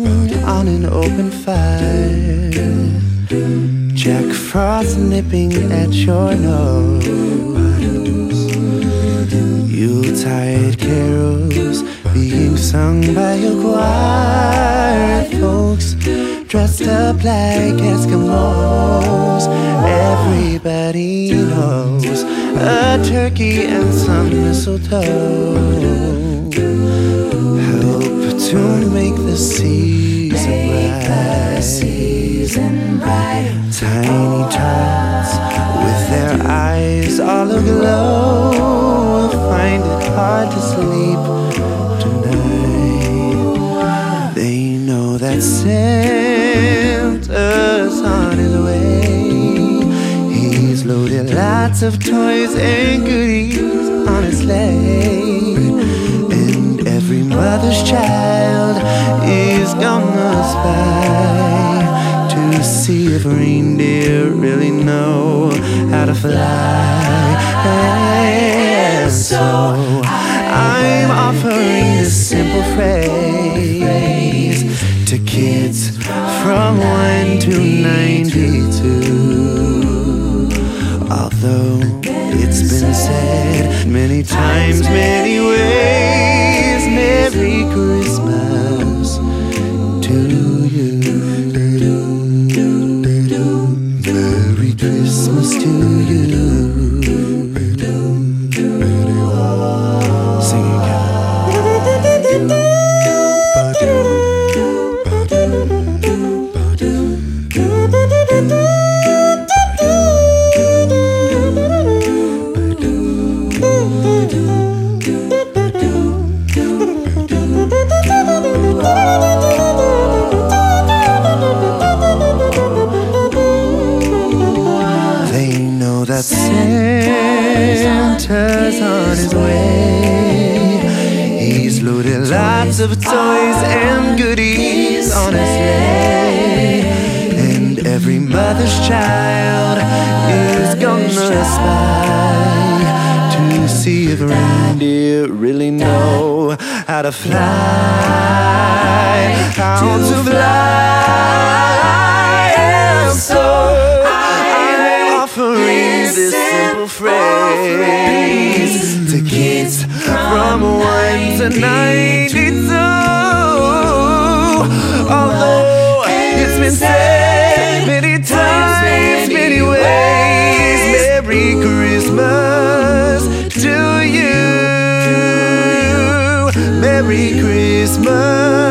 on an open fire, Jack Frost nipping at your nose, Yuletide carols being sung by a choir, folks dressed up like Eskimos. Everybody knows a turkey and some mistletoe help to make the season bright. Tiny tots with their eyes all aglow find it hard to sleep tonight. They know that Santa's on his way. He's loaded lots of toys and goodies on his sleigh, and every mother's child is gonna spy to see if reindeer really know how to fly. And so I'm offering this simple phrase to kids from 1 to 92. Although it's been said many times, many ways, Merry Christmas to you. Merry Christmas to you. Sing it, Kat. They know that Santa's on his way. He's loaded lots of toys and goodies on his sleigh, and every mother's child is gonna spy to see if reindeer really know how to fly, how to fly. And so I'm offering this simple phrase to kids from 1 to 92. Although it's been said many times, many ways, Merry Christmas to you. Merry Christmas.